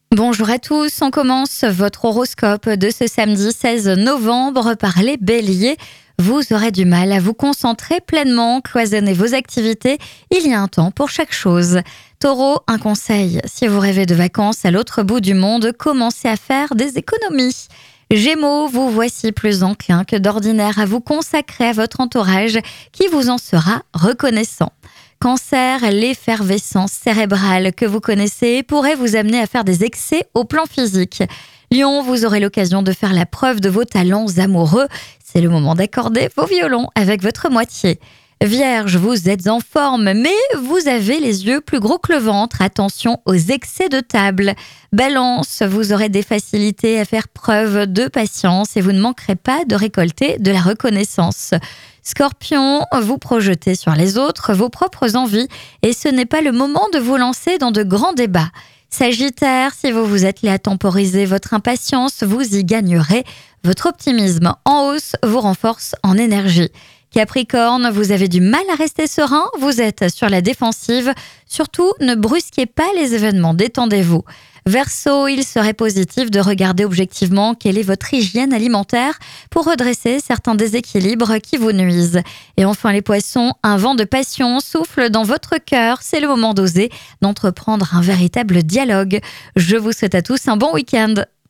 Bonjour à tous, on commence votre horoscope de ce samedi 16 novembre par les béliers. Vous aurez du mal à vous concentrer pleinement, cloisonnez vos activités, il y a un temps pour chaque chose. Taureau, un conseil, si vous rêvez de vacances à l'autre bout du monde, commencez à faire des économies. Gémeaux, vous voici plus enclin que d'ordinaire à vous consacrer à votre entourage qui vous en sera reconnaissant. Cancer, l'effervescence cérébrale que vous connaissez pourrait vous amener à faire des excès au plan physique. Lion, vous aurez l'occasion de faire la preuve de vos talents amoureux. C'est le moment d'accorder vos violons avec votre moitié. Vierge, vous êtes en forme, mais vous avez les yeux plus gros que le ventre. Attention aux excès de table. Balance, vous aurez des facilités à faire preuve de patience et vous ne manquerez pas de récolter de la reconnaissance. Scorpion, vous projetez sur les autres vos propres envies et ce n'est pas le moment de vous lancer dans de grands débats. Sagittaire, si vous vous attelez à temporiser votre impatience, vous y gagnerez. Votre optimisme en hausse vous renforce en énergie. Capricorne, vous avez du mal à rester serein, vous êtes sur la défensive. Surtout, ne brusquez pas les événements, détendez-vous. Verseau, il serait positif de regarder objectivement quelle est votre hygiène alimentaire pour redresser certains déséquilibres qui vous nuisent. Et enfin les poissons, un vent de passion souffle dans votre cœur, c'est le moment d'oser, d'entreprendre un véritable dialogue. Je vous souhaite à tous un bon week-end.